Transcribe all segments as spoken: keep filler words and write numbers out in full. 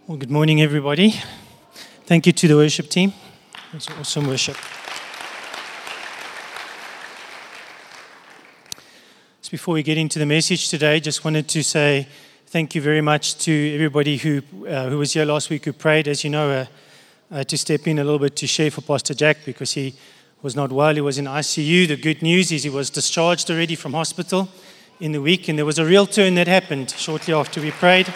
Well, good morning, everybody. Thank you to the worship team. It was awesome worship. So before we get into the message today, just wanted to say thank you very much to everybody who uh, who was here last week who prayed. As you know, uh, I had to step in a little bit to share for Pastor Jack because he was not well. He was in I C U. The good news is he was discharged already from hospital in the week, and there was a real turn that happened shortly after we prayed.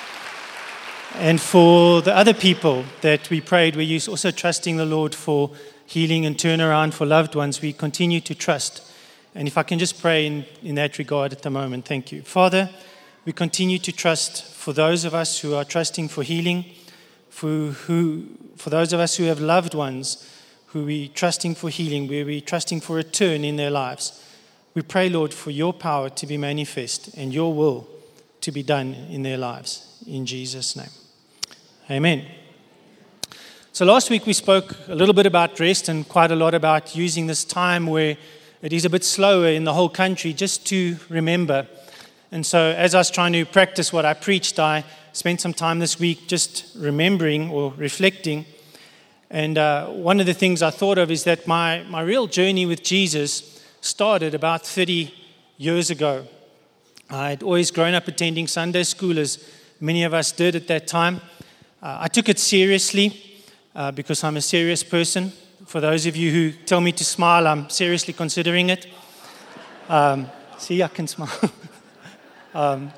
And for the other people that we prayed, we're also trusting the Lord for healing and turnaround for loved ones. We continue to trust. And if I can just pray in, in that regard at the moment, thank you. Father, we continue to trust for those of us who are trusting for healing, for, who, for those of us who have loved ones who we trusting for healing, where we trusting for a turn in their lives. We pray, Lord, for your power to be manifest and your will to be done in their lives. In Jesus' name. Amen. So last week we spoke a little bit about rest and quite a lot about using this time where it is a bit slower in the whole country just to remember. And so as I was trying to practice what I preached, I spent some time this week just remembering or reflecting. And uh, one of the things I thought of is that my, my real journey with Jesus started about thirty years ago. I'd always grown up attending Sunday school, as many of us did at that time. Uh, I took it seriously uh, because I'm a serious person. For those of you who tell me to smile, I'm seriously considering it. Um, see, I can smile. um,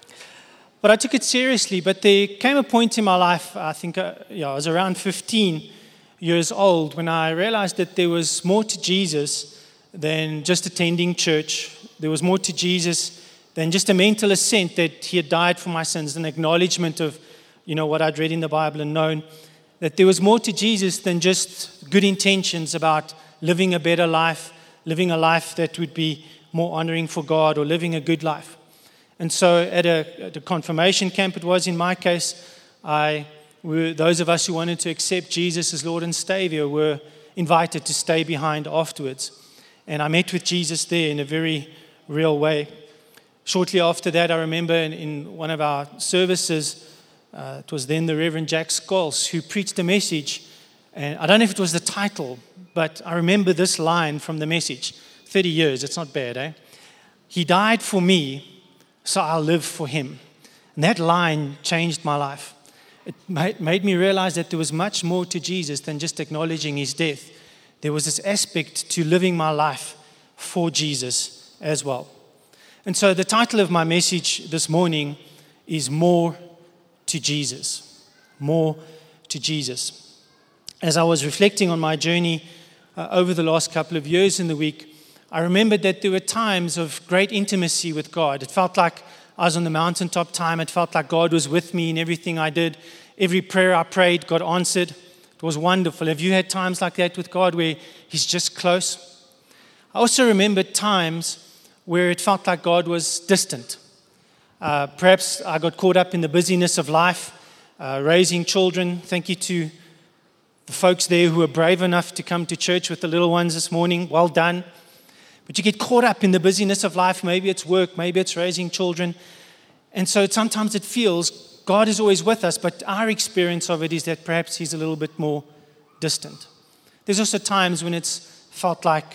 but I took it seriously. But there came a point in my life, I think uh, yeah, I was around fifteen years old, when I realized that there was more to Jesus than just attending church. There was more to Jesus than just a mental assent that he had died for my sins, an acknowledgement of you know, what I'd read in the Bible and known, that there was more to Jesus than just good intentions about living a better life, living a life that would be more honoring for God, or living a good life. And so at a, at a confirmation camp, it was in my case, I were, those of us who wanted to accept Jesus as Lord and Savior were invited to stay behind afterwards. And I met with Jesus there in a very real way. Shortly after that, I remember in, in one of our services, Uh, it was then the Reverend Jack Scholes who preached a message, and I don't know if it was the title, but I remember this line from the message. thirty years, it's not bad, eh? He died for me, so I'll live for him. And that line changed my life. It made me realize that there was much more to Jesus than just acknowledging his death. There was this aspect to living my life for Jesus as well. And so the title of my message this morning is More to Jesus. More to Jesus. As I was reflecting on my journey uh, over the last couple of years in the week, I remembered that there were times of great intimacy with God. It felt like I was on the mountaintop time. It felt like God was with me in everything I did. Every prayer I prayed, God answered. It was wonderful. Have you had times like that with God where he's just close? I also remembered times where it felt like God was distant. Uh, perhaps I got caught up in the busyness of life, uh, raising children. Thank you to the folks there who were brave enough to come to church with the little ones this morning. Well done. But you get caught up in the busyness of life. Maybe it's work, maybe it's raising children. And so sometimes it feels God is always with us, but our experience of it is that perhaps he's a little bit more distant. There's also times when it's felt like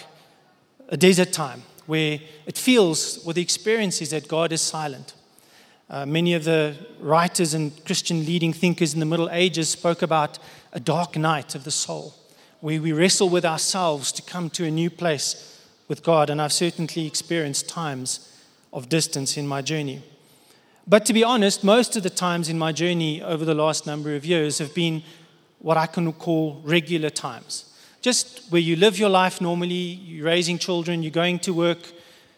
a desert time, where it feels, or the experience is that God is silent. Uh, many of the writers and Christian leading thinkers in the Middle Ages spoke about a dark night of the soul, where we wrestle with ourselves to come to a new place with God. And I've certainly experienced times of distance in my journey. But to be honest, most of the times in my journey over the last number of years have been what I can call regular times. Just where you live your life normally, you're raising children, you're going to work,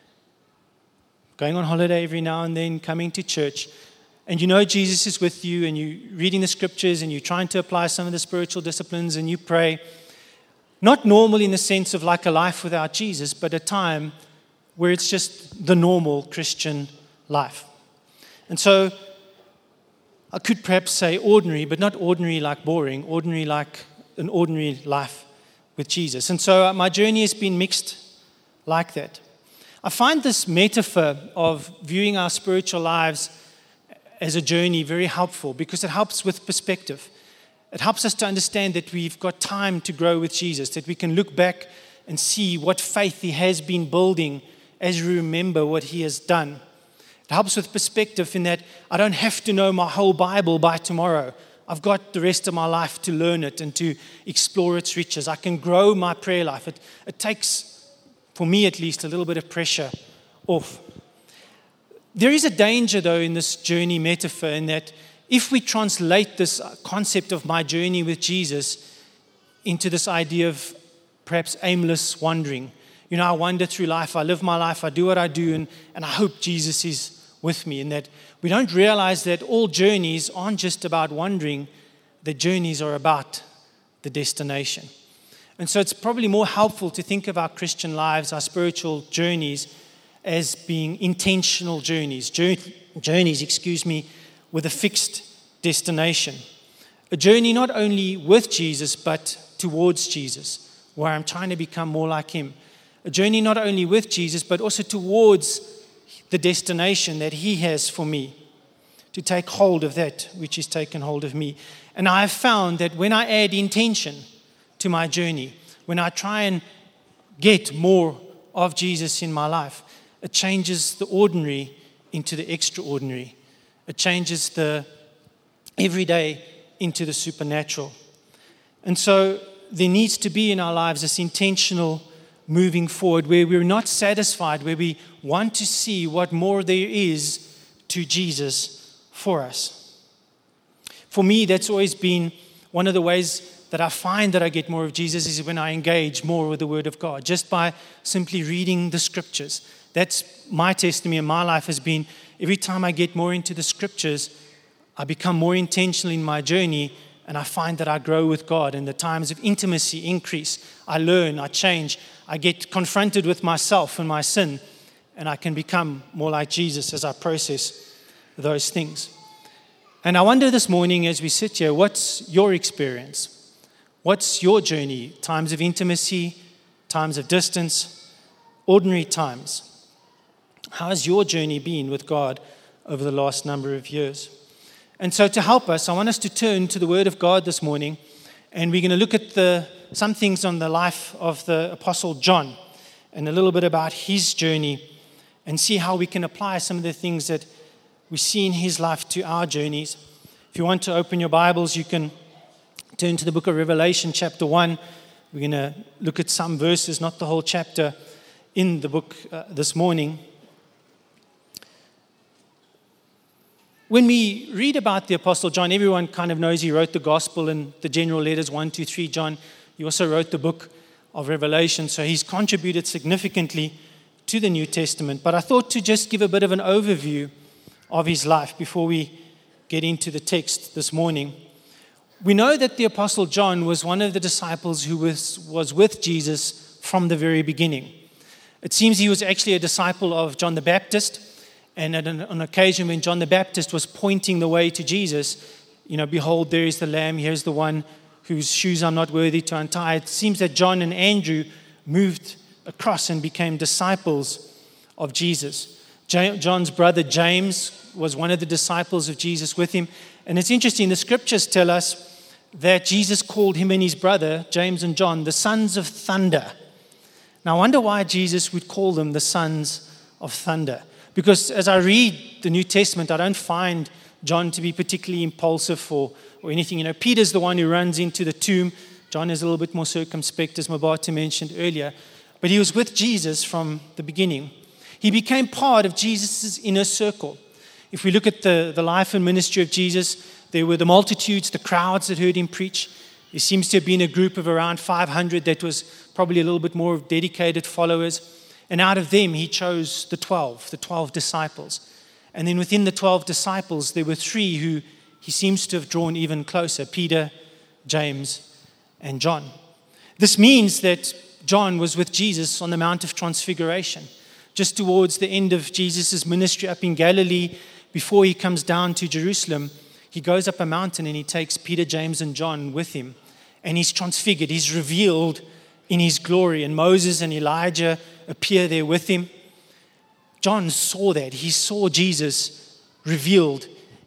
going on holiday every now and then, coming to church, and you know Jesus is with you, and you're reading the scriptures, and you're trying to apply some of the spiritual disciplines, and you pray. Not normal in the sense of like a life without Jesus, but a time where it's just the normal Christian life. And so I could perhaps say ordinary, but not ordinary like boring, ordinary like an ordinary life with Jesus. And so my journey has been mixed like that. I find this metaphor of viewing our spiritual lives as a journey very helpful because it helps with perspective. It helps us to understand that we've got time to grow with Jesus, that we can look back and see what faith He has been building as we remember what He has done. It helps with perspective in that I don't have to know my whole Bible by tomorrow. I've got the rest of my life to learn it and to explore its riches. I can grow my prayer life. It, it takes, for me at least, a little bit of pressure off. There is a danger, though, in this journey metaphor in that if we translate this concept of my journey with Jesus into this idea of perhaps aimless wandering. You know, I wander through life, I live my life, I do what I do, and, and I hope Jesus is with me. And that we don't realize that all journeys aren't just about wandering, the journeys are about the destination. And so it's probably more helpful to think of our Christian lives, our spiritual journeys, as being intentional journeys, journeys, excuse me, with a fixed destination. A journey not only with Jesus, but towards Jesus, where I'm trying to become more like Him. A journey not only with Jesus, but also towards the destination that He has for me, to take hold of that which is taken hold of me. And I have found that when I add intention to my journey, when I try and get more of Jesus in my life, it changes the ordinary into the extraordinary. It changes the everyday into the supernatural. And so there needs to be in our lives this intentional moving forward where we're not satisfied, where we want to see what more there is to Jesus for us. For me, that's always been one of the ways that I find that I get more of Jesus is when I engage more with the Word of God, just by simply reading the Scriptures. That's my testimony in my life has been every time I get more into the Scriptures, I become more intentional in my journey and I find that I grow with God and the times of intimacy increase. I learn, I change, I get confronted with myself and my sin and I can become more like Jesus as I process those things. And I wonder this morning as we sit here, what's your experience? What's your journey? Times of intimacy, times of distance, ordinary times. How has your journey been with God over the last number of years? And so to help us, I want us to turn to the Word of God this morning, and we're going to look at the some things on the life of the Apostle John and a little bit about his journey and see how we can apply some of the things that we see in his life to our journeys. If you want to open your Bibles, you can turn to the book of Revelation, chapter one. We're going to look at some verses, not the whole chapter, in the book uh, this morning. When we read about the Apostle John, everyone kind of knows he wrote the Gospel and the general letters, one, two, three, John. He also wrote the book of Revelation, so he's contributed significantly to the New Testament. But I thought to just give a bit of an overview of his life before we get into the text this morning. We know that the Apostle John was one of the disciples who was, was with Jesus from the very beginning. It seems he was actually a disciple of John the Baptist. And at an, an occasion when John the Baptist was pointing the way to Jesus, you know, behold, there is the Lamb, here's the one whose shoes I'm not worthy to untie. It seems that John and Andrew moved across and became disciples of Jesus. John's brother James was one of the disciples of Jesus with him. And it's interesting, the scriptures tell us that Jesus called him and his brother, James and John, the sons of thunder. Now I wonder why Jesus would call them the sons of thunder. Because as I read the New Testament, I don't find John to be particularly impulsive or, or anything. You know, Peter's the one who runs into the tomb. John is a little bit more circumspect, as Mabata mentioned earlier. But he was with Jesus from the beginning. He became part of Jesus' inner circle. If we look at the, the life and ministry of Jesus, there were the multitudes, the crowds that heard him preach. There seems to have been a group of around five hundred that was probably a little bit more dedicated followers. And out of them, he chose the twelve, the twelve disciples. And then within the twelve disciples, there were three who he seems to have drawn even closer, Peter, James, and John. This means that John was with Jesus on the Mount of Transfiguration, just towards the end of Jesus' ministry up in Galilee. Before he comes down to Jerusalem, he goes up a mountain and he takes Peter, James, and John with him. And he's transfigured, he's revealed in his glory. And Moses and Elijah appear there with him. John saw that. He saw Jesus revealed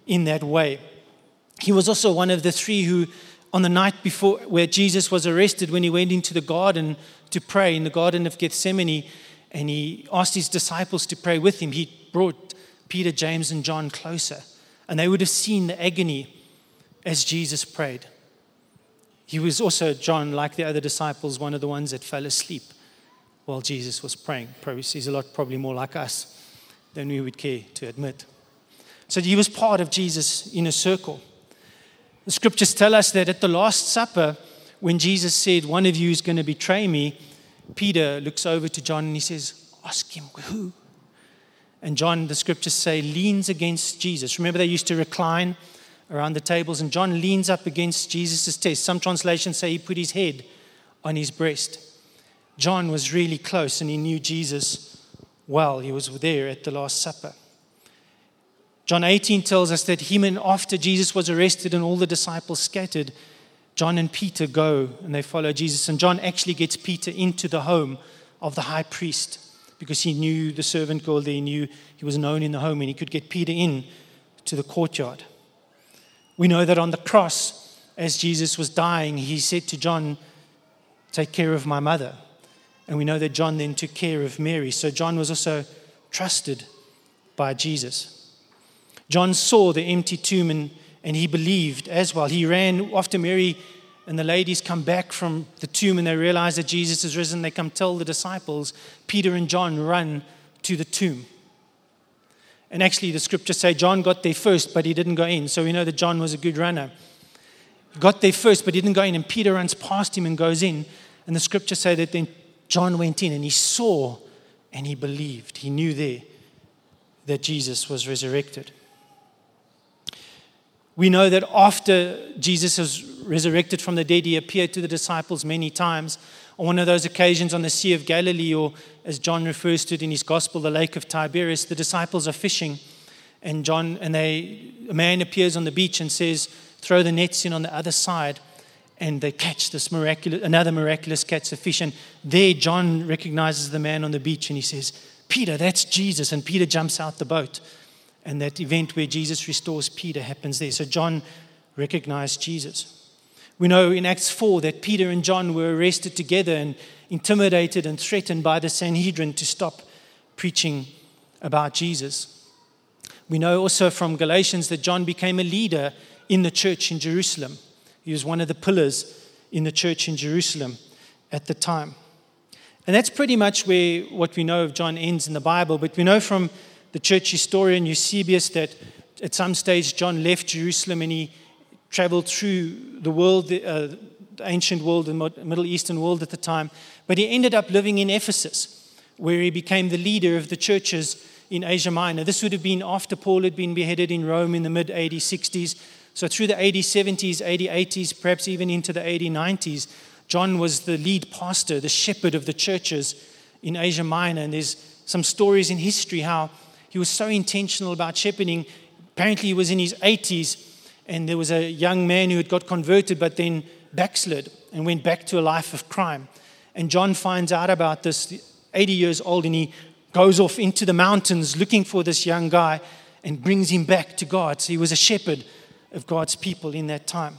in that way. He was also one of the three who, on the night before where Jesus was arrested, when he went into the garden to pray, in the Garden of Gethsemane, and he asked his disciples to pray with him, he brought Peter, James, and John closer. And they would have seen the agony as Jesus prayed. He was also, John, like the other disciples, one of the ones that fell asleep while Jesus was praying. Probably, he's a lot probably more like us than we would care to admit. So he was part of Jesus' inner circle. The scriptures tell us that at the Last Supper, when Jesus said, one of you is going to betray me, Peter looks over to John and he says, ask him who? And John, the scriptures say, leans against Jesus. Remember, they used to recline around the tables, and John leans up against Jesus' chest. Some translations say he put his head on his breast. John was really close, and he knew Jesus well. He was there at the Last Supper. John eighteen tells us that him and after Jesus was arrested and all the disciples scattered, John and Peter go and they follow Jesus. And John actually gets Peter into the home of the high priest because he knew the servant girl there. He knew he was known in the home and he could get Peter in to the courtyard. We know that on the cross, as Jesus was dying, he said to John, take care of my mother. And we know that John then took care of Mary. So John was also trusted by Jesus. John saw the empty tomb and, and he believed as well. He ran after Mary and the ladies come back from the tomb and they realize that Jesus is risen. They come tell the disciples. Peter and John run to the tomb. And actually the scriptures say John got there first, but he didn't go in. So we know that John was a good runner. He got there first, but he didn't go in. And Peter runs past him and goes in. And the scriptures say that then John went in and he saw and he believed. He knew there that Jesus was resurrected. We know that after Jesus was resurrected from the dead, he appeared to the disciples many times. On one of those occasions on the Sea of Galilee, or as John refers to it in his gospel, the Lake of Tiberias, the disciples are fishing, and John and they, a man appears on the beach and says, "Throw the nets in on the other side," and they catch this miraculous, another miraculous catch of fish. And there, John recognizes the man on the beach, and he says, "Peter, that's Jesus." And Peter jumps out the boat. And that event where Jesus restores Peter happens there. So John recognized Jesus. We know in Acts four that Peter and John were arrested together and intimidated and threatened by the Sanhedrin to stop preaching about Jesus. We know also from Galatians that John became a leader in the church in Jerusalem. He was one of the pillars in the church in Jerusalem at the time. And that's pretty much where what we know of John ends in the Bible. But we know from the church historian Eusebius that at some stage John left Jerusalem and he traveled through the world, uh, the ancient world, the Middle Eastern world at the time. But he ended up living in Ephesus, where he became the leader of the churches in Asia Minor. This would have been after Paul had been beheaded in Rome in the mid A D sixties. So through the A D seventies, A D eighties, perhaps even into the A D nineties, John was the lead pastor, the shepherd of the churches in Asia Minor. And there's some stories in history how he was so intentional about shepherding. Apparently he was in his eighties and there was a young man who had got converted but then backslid and went back to a life of crime. And John finds out about this, eighty years old, and he goes off into the mountains looking for this young guy and brings him back to God. So he was a shepherd of God's people in that time.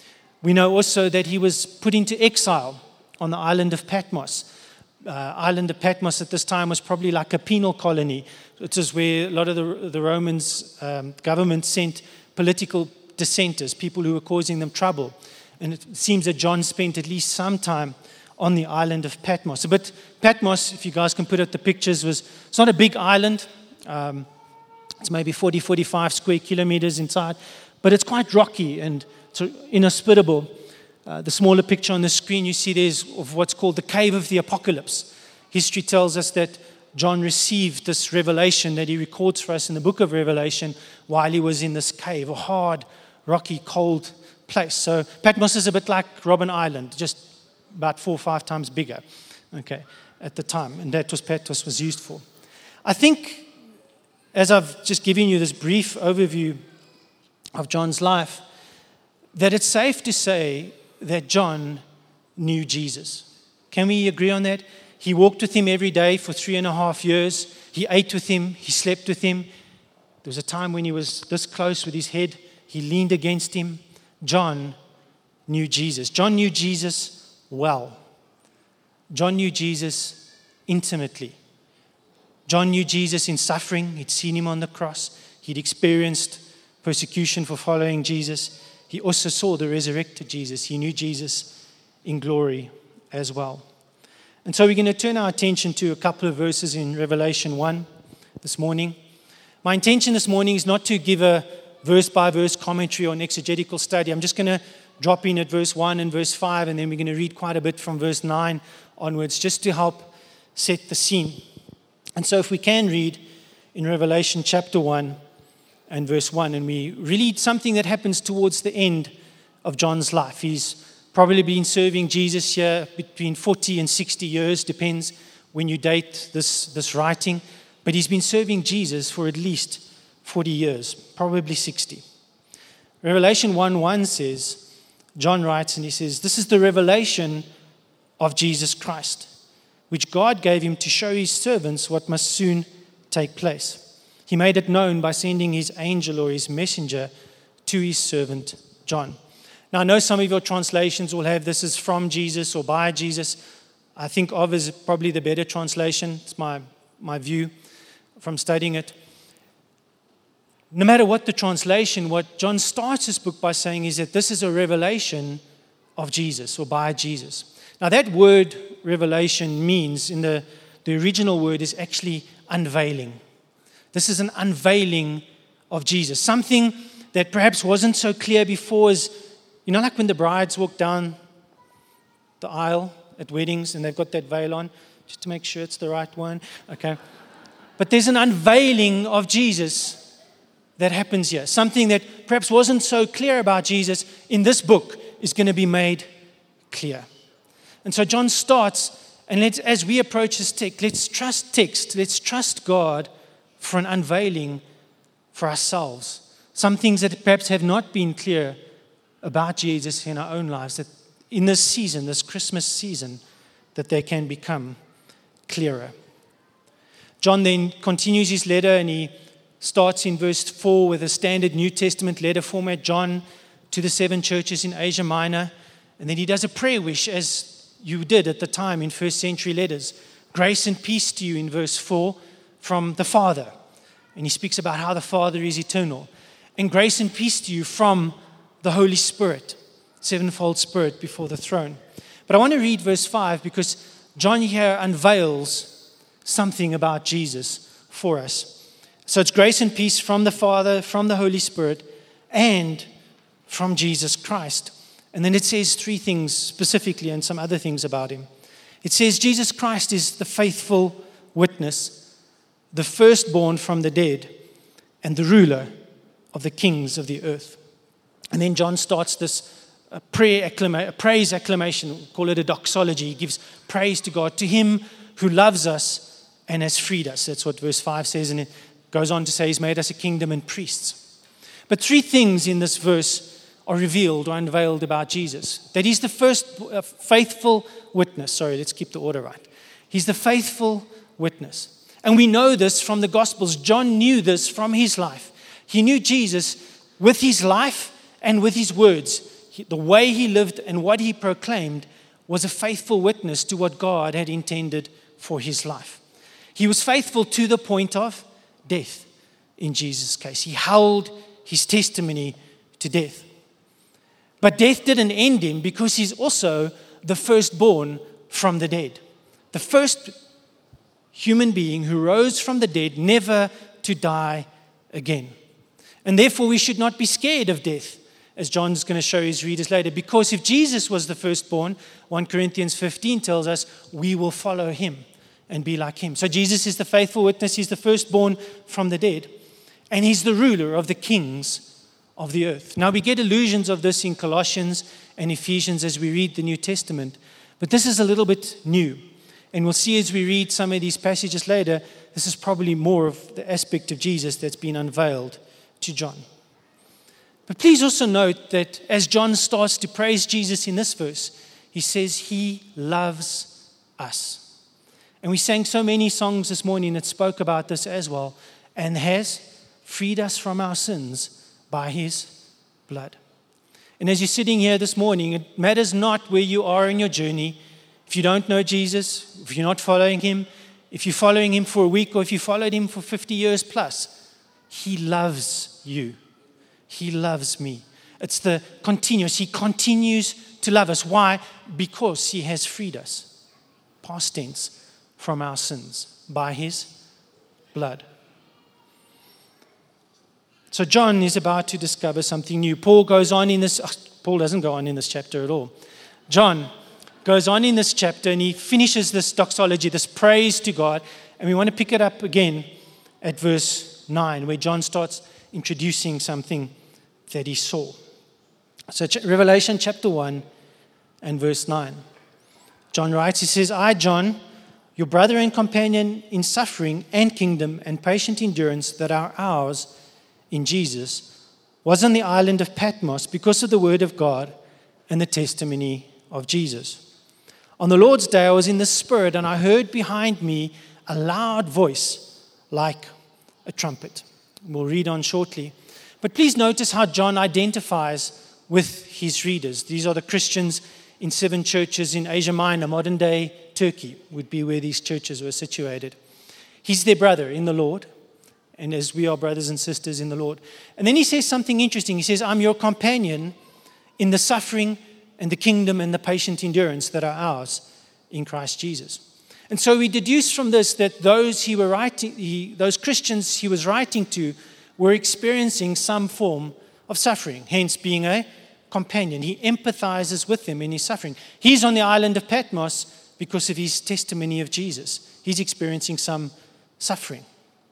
We know also that he was put into exile on the island of Patmos. Uh, island of Patmos at this time was probably like a penal colony. It is where a lot of the, the Romans um, government sent political dissenters, people who were causing them trouble. And it seems that John spent at least some time on the island of Patmos. But Patmos, if you guys can put up the pictures, was it's not a big island. Um, it's maybe forty, forty-five square kilometers inside, but it's quite rocky and so inhospitable. Uh, the smaller picture on the screen you see there's of what's called the Cave of the Apocalypse. History tells us that John received this revelation that he records for us in the book of Revelation while he was in this cave, a hard, rocky, cold place. So Patmos is a bit like Robben Island, just about four or five times bigger, okay, at the time. And that was Patmos was used for. I think, as I've just given you this brief overview of John's life, that it's safe to say that John knew Jesus. Can we agree on that? He walked with him every day for three and a half years. He ate with him. He slept with him. There was a time when he was this close with his head. He leaned against him. John knew Jesus. John knew Jesus well. John knew Jesus intimately. John knew Jesus in suffering. He'd seen him on the cross. He'd experienced persecution for following Jesus. He also saw the resurrected Jesus. He knew Jesus in glory as well. And so we're going to turn our attention to a couple of verses in Revelation one this morning. My intention this morning is not to give a verse-by-verse commentary or an exegetical study. I'm just going to drop in at verse one and verse five, and then we're going to read quite a bit from verse nine onwards, just to help set the scene. And so if we can read in Revelation chapter one and verse one, and we read something that happens towards the end of John's life. He's probably been serving Jesus here between forty and sixty years, depends when you date this, this writing. But he's been serving Jesus for at least forty years, probably sixty. Revelation one one says, John writes and he says, "This is the revelation of Jesus Christ, which God gave him to show his servants what must soon take place. He made it known by sending his angel or his messenger to his servant John." Now, I know some of your translations will have this as from Jesus or by Jesus. I think of is probably the better translation. It's my, my view from studying it. No matter what the translation, what John starts his book by saying is that this is a revelation of Jesus or by Jesus. Now, that word revelation means, in the, the original word, is actually unveiling. This is an unveiling of Jesus. Something that perhaps wasn't so clear before is, you know, like when the brides walk down the aisle at weddings and they've got that veil on, just to make sure it's the right one. Okay. But there's an unveiling of Jesus that happens here. Something that perhaps wasn't so clear about Jesus in this book is going to be made clear. And so John starts, and let's, as we approach this text, let's trust text, let's trust God for an unveiling for ourselves. Some things that perhaps have not been clear about Jesus in our own lives, that in this season, this Christmas season, that they can become clearer. John then continues his letter, and he starts in verse four with a standard New Testament letter format, John to the seven churches in Asia Minor. And then he does a prayer wish, as you did at the time in first century letters. Grace and peace to you in verse four from the Father. And he speaks about how the Father is eternal. And grace and peace to you from the Holy Spirit, sevenfold Spirit before the throne. But I want to read verse five because John here unveils something about Jesus for us. So it's grace and peace from the Father, from the Holy Spirit, and from Jesus Christ. And then it says three things specifically and some other things about him. It says Jesus Christ is the faithful witness, the firstborn from the dead, and the ruler of the kings of the earth. And then John starts this uh, prayer acclama- praise acclamation, we'll call it a doxology. He gives praise to God, to him who loves us and has freed us. That's what verse five says, and it goes on to say he's made us a kingdom and priests. But three things in this verse are revealed or unveiled about Jesus. That he's the first uh, faithful witness. Sorry, let's keep the order right. He's the faithful witness. And we know this from the Gospels. John knew this from his life. He knew Jesus with his life and with his words. He, the way he lived and what he proclaimed was a faithful witness to what God had intended for his life. He was faithful to the point of death in Jesus' case. He held his testimony to death. But death didn't end him because he's also the firstborn from the dead. The first human being who rose from the dead, never to die again. And therefore we should not be scared of death, as John's going to show his readers later, because if Jesus was the firstborn, First Corinthians fifteen tells us, we will follow him and be like him. So Jesus is the faithful witness, he's the firstborn from the dead, and he's the ruler of the kings of the earth. Now we get allusions of this in Colossians and Ephesians as we read the New Testament, but this is a little bit new. And we'll see as we read some of these passages later, this is probably more of the aspect of Jesus that's been unveiled to John. But please also note that as John starts to praise Jesus in this verse, he says he loves us. And we sang so many songs this morning that spoke about this as well, and has freed us from our sins by his blood. And as you're sitting here this morning, it matters not where you are in your journey. If you don't know Jesus, if you're not following him, if you're following him for a week, or if you followed him for fifty years plus, he loves you. He loves me. It's the continuous. He continues to love us. Why? Because he has freed us, past tense, from our sins by his blood. So John is about to discover something new. Paul goes on in this, oh, Paul doesn't go on in this chapter at all. John goes on in this chapter and he finishes this doxology, this praise to God. And we want to pick it up again at verse nine, where John starts introducing something that he saw. So Revelation chapter one and verse nine. John writes, he says, I, John, your brother and companion in suffering and kingdom and patient endurance that are ours in Jesus, was on the island of Patmos because of the word of God and the testimony of Jesus. On the Lord's day, I was in the Spirit, and I heard behind me a loud voice like a trumpet. We'll read on shortly. But please notice how John identifies with his readers. These are the Christians in seven churches in Asia Minor, modern-day Turkey would be where these churches were situated. He's their brother in the Lord, and as we are brothers and sisters in the Lord. And then he says something interesting. He says, I'm your companion in the suffering and the kingdom and the patient endurance that are ours in Christ Jesus. And so we deduce from this that those he were writing, he, those Christians he was writing to were experiencing some form of suffering, hence being a companion. He empathizes with them in his suffering. He's on the island of Patmos because of his testimony of Jesus. He's experiencing some suffering.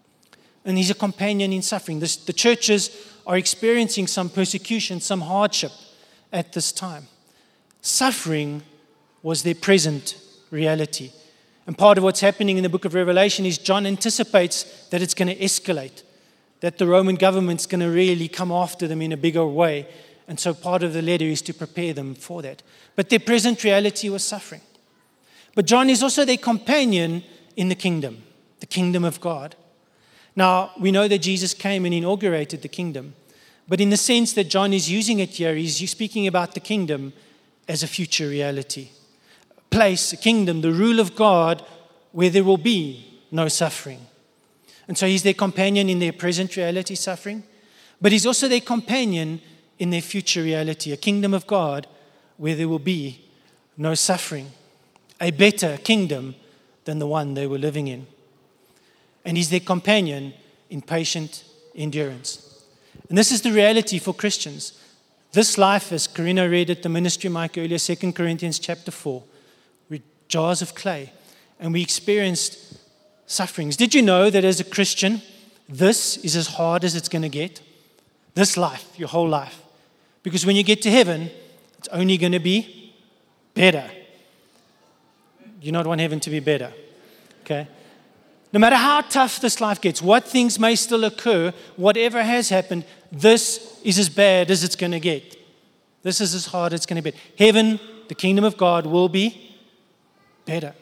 And he's a companion in suffering. This, the churches are experiencing some persecution, some hardship at this time. Suffering was their present reality. And part of what's happening in the book of Revelation is John anticipates that it's going to escalate, that the Roman government's going to really come after them in a bigger way. And so part of the letter is to prepare them for that. But their present reality was suffering. But John is also their companion in the kingdom, the kingdom of God. Now, we know that Jesus came and inaugurated the kingdom. But in the sense that John is using it here, he's speaking about the kingdom as a future reality. A place, a kingdom, the rule of God where there will be no suffering. And so he's their companion in their present reality suffering, but he's also their companion in their future reality, a kingdom of God where there will be no suffering, a better kingdom than the one they were living in. And he's their companion in patient endurance. And this is the reality for Christians. This life, as Karina read at the ministry mic earlier, Second Corinthians chapter four, we're jars of clay, and we experienced sufferings. Did you know that as a Christian, this is as hard as it's going to get? This life, your whole life. Because when you get to heaven, it's only going to be better. You not want heaven to be better, okay? No matter how tough this life gets, what things may still occur, whatever has happened, this is as bad as it's going to get. This is as hard as it's going to be. Heaven, the kingdom of God, will be better.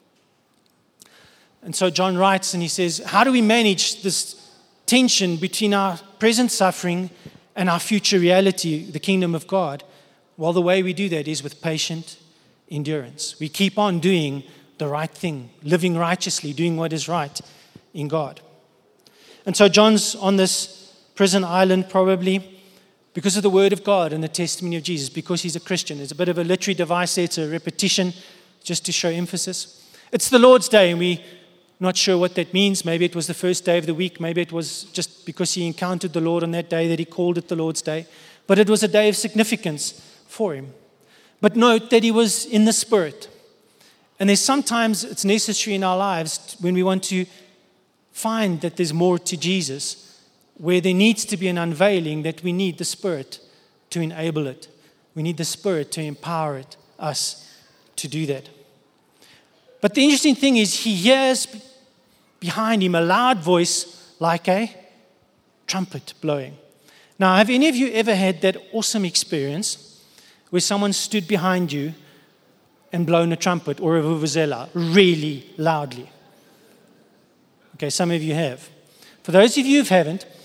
And so John writes and he says, how do we manage this tension between our present suffering and our future reality, the kingdom of God? Well, the way we do that is with patient endurance. We keep on doing the right thing, living righteously, doing what is right in God. And so John's on this prison island probably because of the word of God and the testimony of Jesus, because he's a Christian. It's a bit of a literary device there. It's a repetition just to show emphasis. It's the Lord's Day, and we're not sure what that means. Maybe it was the first day of the week. Maybe it was just because he encountered the Lord on that day that he called it the Lord's Day. But it was a day of significance for him. But note that he was in the Spirit. And there's sometimes it's necessary in our lives when we want to find that there's more to Jesus, where there needs to be an unveiling, that we need the Spirit to enable it. We need the Spirit to empower it, us to do that. But the interesting thing is he hears behind him a loud voice like a trumpet blowing. Now, have any of you ever had that awesome experience where someone stood behind you and blown a trumpet or a vuvuzela really loudly? Okay, some of you have. For those of you who haven't,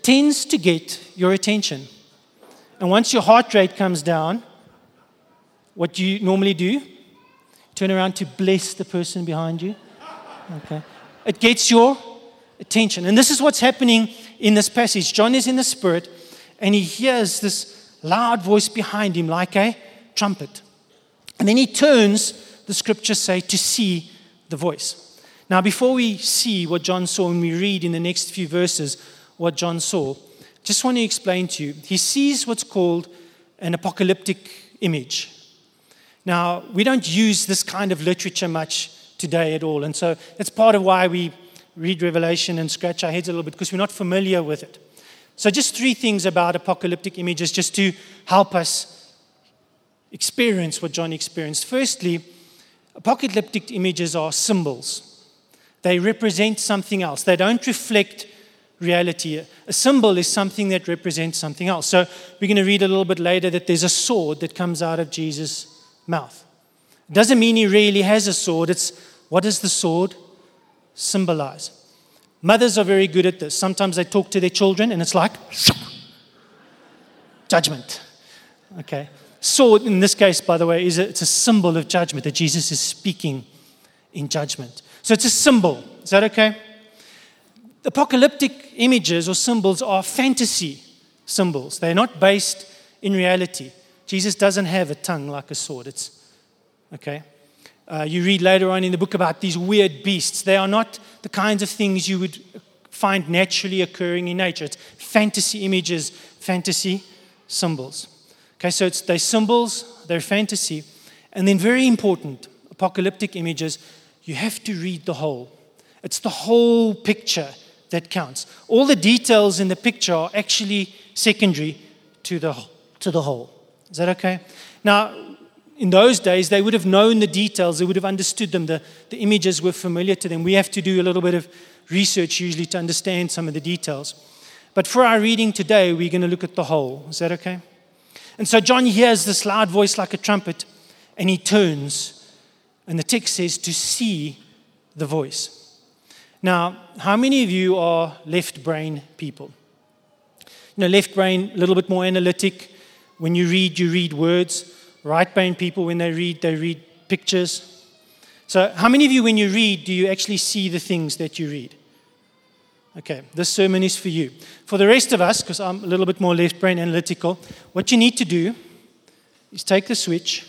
tends to get your attention. And once your heart rate comes down, what do you normally do? Turn around to bless the person behind you. Okay. It gets your attention. And this is what's happening in this passage. John is in the Spirit, and he hears this loud voice behind him like a trumpet. And then he turns, the scriptures say, to see the voice. Now, before we see what John saw, and we read in the next few verses what John saw, just want to explain to you. He sees what's called an apocalyptic image. Now, we don't use this kind of literature much today at all. And so that's part of why we read Revelation and scratch our heads a little bit, because we're not familiar with it. So just three things about apocalyptic images just to help us experience what John experienced. Firstly, apocalyptic images are symbols. They represent something else. They don't reflect reality. A symbol is something that represents something else. So we're going to read a little bit later that there's a sword that comes out of Jesus' mouth. It doesn't mean he really has a sword. It's what does the sword symbolize? Mothers are very good at this. Sometimes they talk to their children and it's like judgment. Okay. Sword, in this case, by the way, is a, it's a symbol of judgment, that Jesus is speaking in judgment. So it's a symbol. Is that okay? Apocalyptic images or symbols are fantasy symbols. They're not based in reality. Jesus doesn't have a tongue like a sword. It's okay. Uh, you read later on in the book about these weird beasts. They are not the kinds of things you would find naturally occurring in nature. It's fantasy images, fantasy symbols. Okay, so it's they're symbols, they're fantasy. And then very important, apocalyptic images, you have to read the whole. It's the whole picture that counts. All the details in the picture are actually secondary to the, to the whole. Is that okay? Now, in those days, they would have known the details. They would have understood them. The, the images were familiar to them. We have to do a little bit of research usually to understand some of the details. But for our reading today, we're going to look at the whole. Is that okay? And so John hears this loud voice like a trumpet, and he turns. And the text says, to see the voice. Now, how many of you are left brain people? You know, left brain, a little bit more analytic. When you read, you read words. Right brain people, when they read, they read pictures. So how many of you, when you read, do you actually see the things that you read? Okay, this sermon is for you. For the rest of us, because I'm a little bit more left brain analytical, what you need to do is take the switch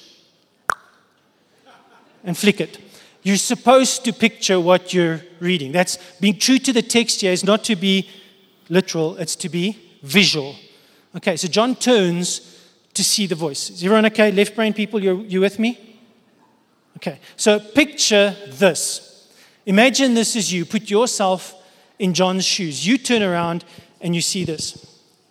and flick it. You're supposed to picture what you're reading. That's being true to the text here is not to be literal, it's to be visual. Okay, so John turns to see the voice. Is everyone okay? Left brain people, you you with me? Okay, so picture this. Imagine this is you. Put yourself in John's shoes. You turn around and you see this.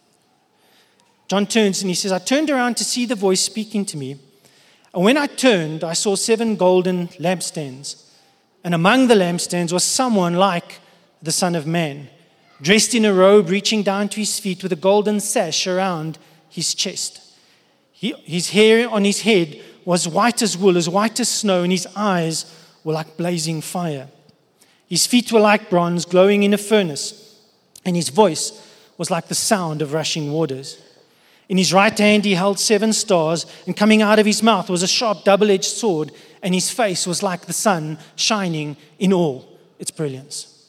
John turns and he says, I turned around to see the voice speaking to me. And when I turned, I saw seven golden lampstands. And among the lampstands was someone like the Son of Man, dressed in a robe reaching down to his feet with a golden sash around his chest. He, his hair on his head was white as wool, as white as snow, and his eyes were like blazing fire. His feet were like bronze glowing in a furnace, and his voice was like the sound of rushing waters. In his right hand he held seven stars, and coming out of his mouth was a sharp double-edged sword, and his face was like the sun shining in all its brilliance.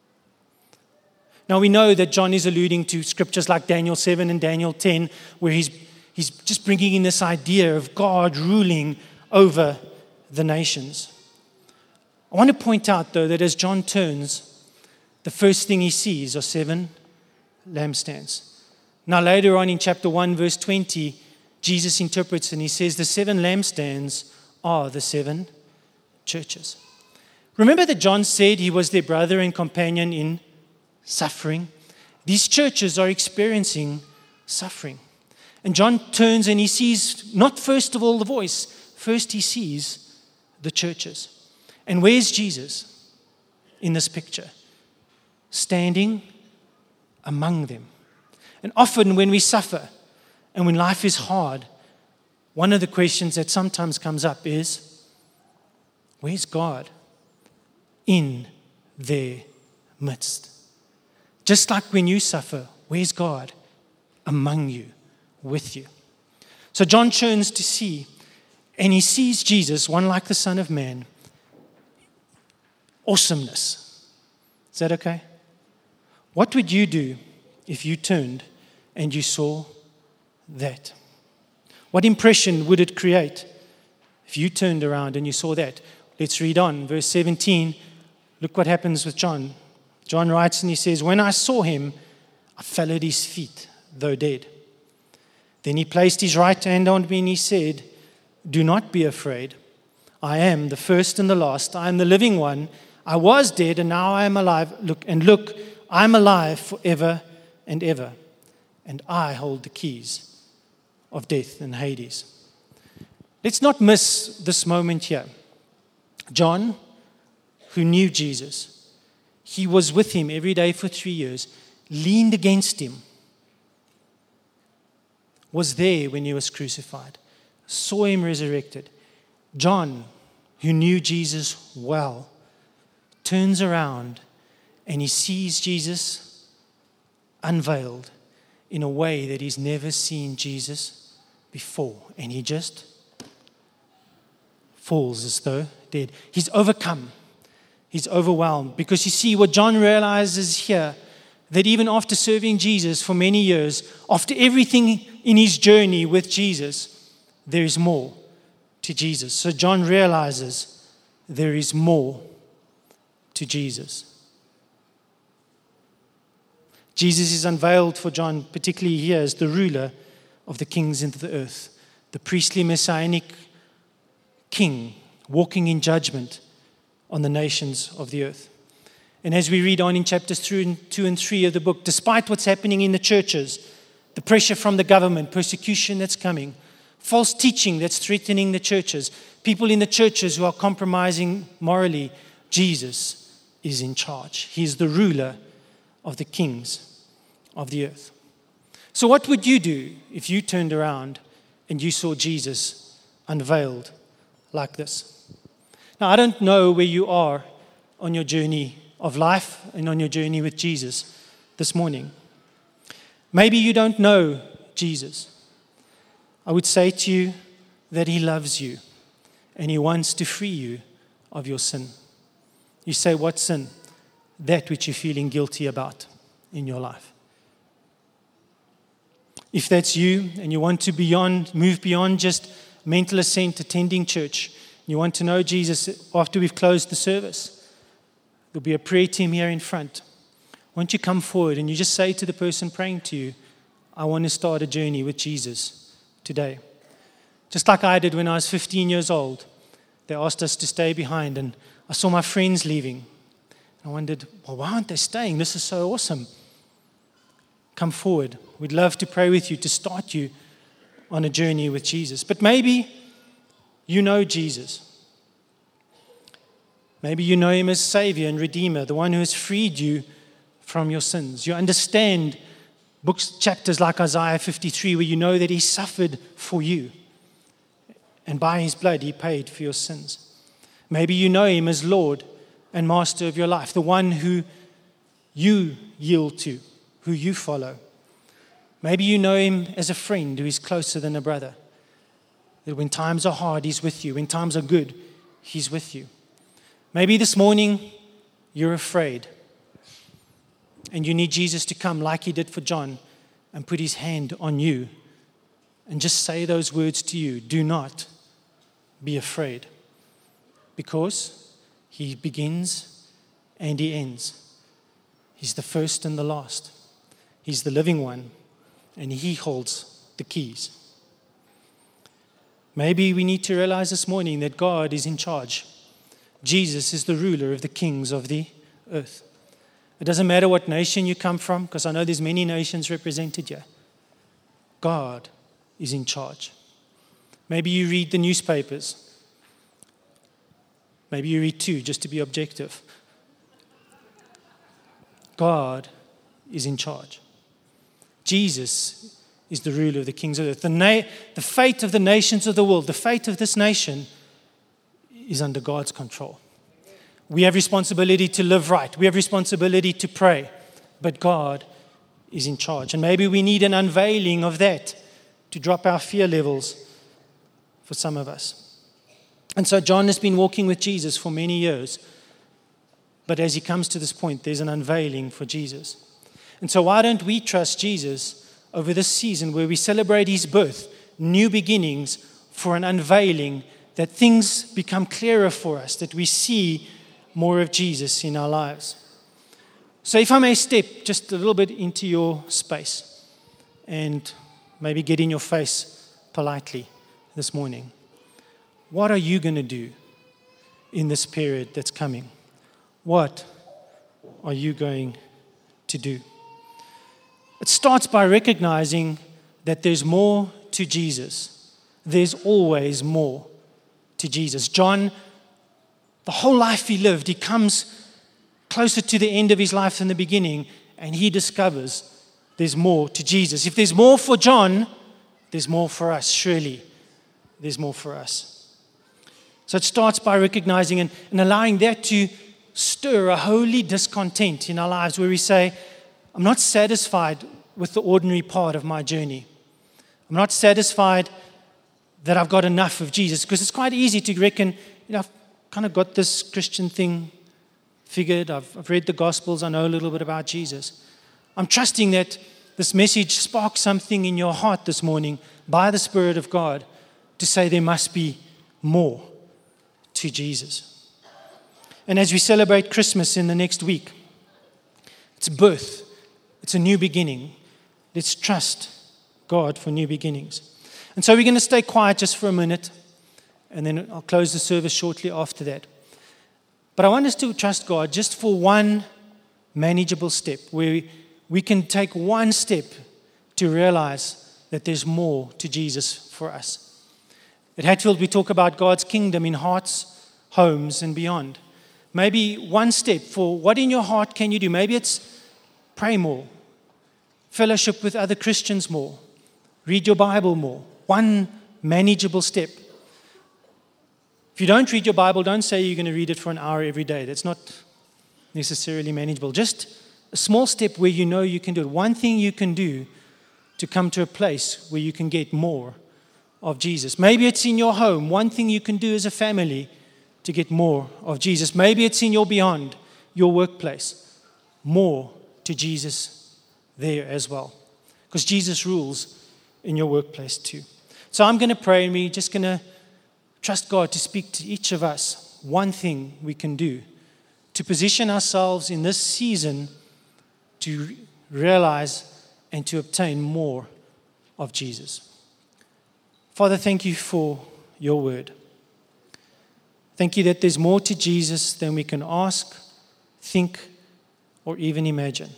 Now we know that John is alluding to scriptures like Daniel seven and Daniel ten, where he's, he's just bringing in this idea of God ruling over the nations. I want to point out, though, that as John turns, the first thing he sees are seven lampstands. Now, later on in chapter one, verse twenty, Jesus interprets and he says, the seven lampstands are the seven churches. Remember that John said he was their brother and companion in suffering? These churches are experiencing suffering. And John turns and he sees, not first of all the voice, first he sees the churches. And where's Jesus in this picture? Standing among them. And often when we suffer and when life is hard, one of the questions that sometimes comes up is, where's God in their midst? Just like when you suffer, Where's God? Among you, with you. So John turns to see, and he sees Jesus, one like the Son of Man. Awesomeness. Is that okay? What would you do if you turned and you saw that? What impression would it create if you turned around and you saw that? Let's read on. Verse seventeen. Look what happens with John. John writes and he says, when I saw him, I fell at his feet, though dead. Then he placed his right hand on me and he said, do not be afraid. I am the first and the last. I am the living one. I was dead and now I am alive. Look, and look, I am alive forever and ever. And I hold the keys of death and Hades. Let's not miss this moment here. John, who knew Jesus, he was with him every day for three years, leaned against him, was there when he was crucified, saw him resurrected. John, who knew Jesus well, turns around and he sees Jesus unveiled in a way that he's never seen Jesus before. And he just falls as though dead. He's overcome. He's overwhelmed. Because you see, what John realizes here, that even after serving Jesus for many years, after everything in his journey with Jesus, there is more to Jesus. So John realizes there is more to Jesus. Jesus is unveiled for John, particularly here, as the ruler of the kings of the earth, the priestly messianic king walking in judgment on the nations of the earth. And as we read on in chapters two and three of the book, despite what's happening in the churches, the pressure from the government, persecution that's coming, false teaching that's threatening the churches, people in the churches who are compromising morally, Jesus is in charge. He is the ruler of the kings of the earth. So what would you do if you turned around and you saw Jesus unveiled like this? Now, I don't know where you are on your journey of life and on your journey with Jesus this morning. Maybe you don't know Jesus. I would say to you that he loves you and he wants to free you of your sin. You say, what sin? That which you're feeling guilty about in your life. If that's you and you want to beyond, move beyond just mental assent, attending church, you want to know Jesus after we've closed the service, there'll be a prayer team here in front. Won't you come forward and you just say to the person praying to you, I want to start a journey with Jesus today. Just like I did when I was fifteen years old. They asked us to stay behind and I saw my friends leaving. I wondered, well, why aren't they staying? This is so awesome. Come forward. We'd love to pray with you to start you on a journey with Jesus. But maybe you know Jesus. Maybe you know him as Savior and Redeemer, the one who has freed you from your sins. You understand books, chapters like Isaiah fifty-three, where you know that he suffered for you. And by his blood, he paid for your sins. Maybe you know him as Lord and Master of your life, the one who you yield to, who you follow. Maybe you know him as a friend who is closer than a brother. That when times are hard, he's with you. When times are good, he's with you. Maybe this morning, you're afraid. And you need Jesus to come like he did for John and put his hand on you and just say those words to you. Do not be afraid. Because he begins and he ends. He's the first and the last. He's the living one. And he holds the keys. Maybe we need to realize this morning that God is in charge. Jesus is the ruler of the kings of the earth. It doesn't matter what nation you come from, because I know there's many nations represented here. God is in charge. Maybe you read the newspapers. Maybe you read two, just to be objective. God is in charge. Jesus is the ruler of the kings of the earth. The, na- the fate of the nations of the world, the fate of this nation is under God's control. We have responsibility to live right. We have responsibility to pray. But God is in charge. And maybe we need an unveiling of that to drop our fear levels for some of us. And so John has been walking with Jesus for many years. But as he comes to this point, there's an unveiling for Jesus. And so why don't we trust Jesus over this season where we celebrate his birth, new beginnings, for an unveiling, that things become clearer for us, that we see more of Jesus in our lives. So if I may step just a little bit into your space and maybe get in your face politely this morning. What are you going to do in this period that's coming? What are you going to do? It starts by recognizing that there's more to Jesus. There's always more to Jesus. John, the whole life he lived, he comes closer to the end of his life than the beginning, and he discovers there's more to Jesus. If there's more for John, there's more for us. Surely there's more for us. So it starts by recognizing and, and allowing that to stir a holy discontent in our lives where we say, I'm not satisfied with the ordinary part of my journey. I'm not satisfied that I've got enough of Jesus, because it's quite easy to reckon, you know, I've kind of got this Christian thing figured. I've, I've read the Gospels. I know a little bit about Jesus. I'm trusting that this message sparks something in your heart this morning by the Spirit of God to say there must be more to Jesus. And as we celebrate Christmas in the next week, it's birth. It's a new beginning. Let's trust God for new beginnings. And so we're going to stay quiet just for a minute, and then I'll close the service shortly after that. But I want us to trust God just for one manageable step, where we, we can take one step to realize that there's more to Jesus for us. At Hatfield, we talk about God's kingdom in hearts, homes, and beyond. Maybe one step for what in your heart can you do? Maybe it's pray more, fellowship with other Christians more, read your Bible more. One manageable step. If you don't read your Bible, don't say you're going to read it for an hour every day. That's not necessarily manageable. Just a small step where you know you can do it. One thing you can do to come to a place where you can get more of Jesus. Maybe it's in your home. One thing you can do as a family to get more of Jesus. Maybe it's in your beyond, your workplace. More to Jesus there as well. Because Jesus rules in your workplace too. So I'm going to pray, and we're just going to trust God to speak to each of us. One thing we can do to position ourselves in this season to realize and to obtain more of Jesus. Father, thank you for your word. Thank you that there's more to Jesus than we can ask, think, or even imagine.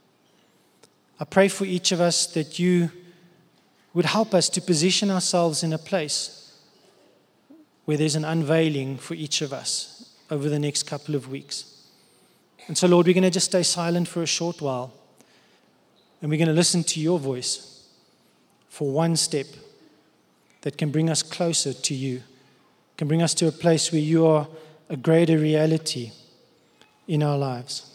I pray for each of us that you would help us to position ourselves in a place where there's an unveiling for each of us over the next couple of weeks. And so, Lord, we're going to just stay silent for a short while, and we're going to listen to your voice for one step that can bring us closer to you, can bring us to a place where you are a greater reality in our lives.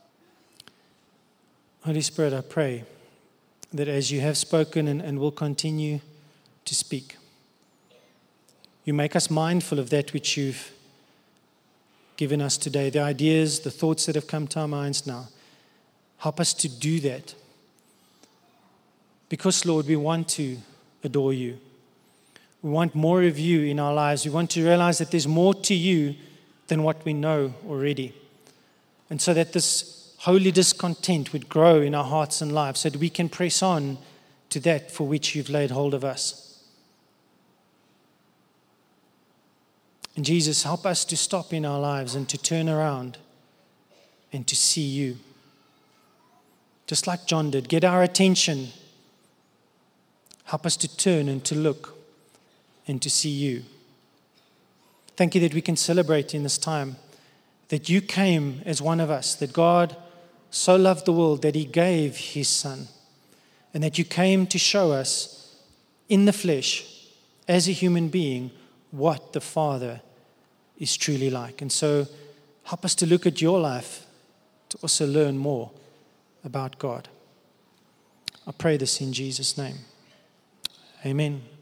Holy Spirit, I pray that as you have spoken and, and will continue to speak, you make us mindful of that which you've given us today, the ideas, the thoughts that have come to our minds now. Help us to do that. Because, Lord, we want to adore you. We want more of you in our lives. We want to realize that there's more to you than what we know already. And so that this holy discontent would grow in our hearts and lives so that we can press on to that for which you've laid hold of us. And Jesus, help us to stop in our lives and to turn around and to see you. Just like John did, get our attention. Help us to turn and to look and to see you. Thank you that we can celebrate in this time that you came as one of us, that God so loved the world that he gave his Son, and that you came to show us in the flesh, as a human being, what the Father is truly like. And so help us to look at your life to also learn more about God. I pray this in Jesus' name. Amen.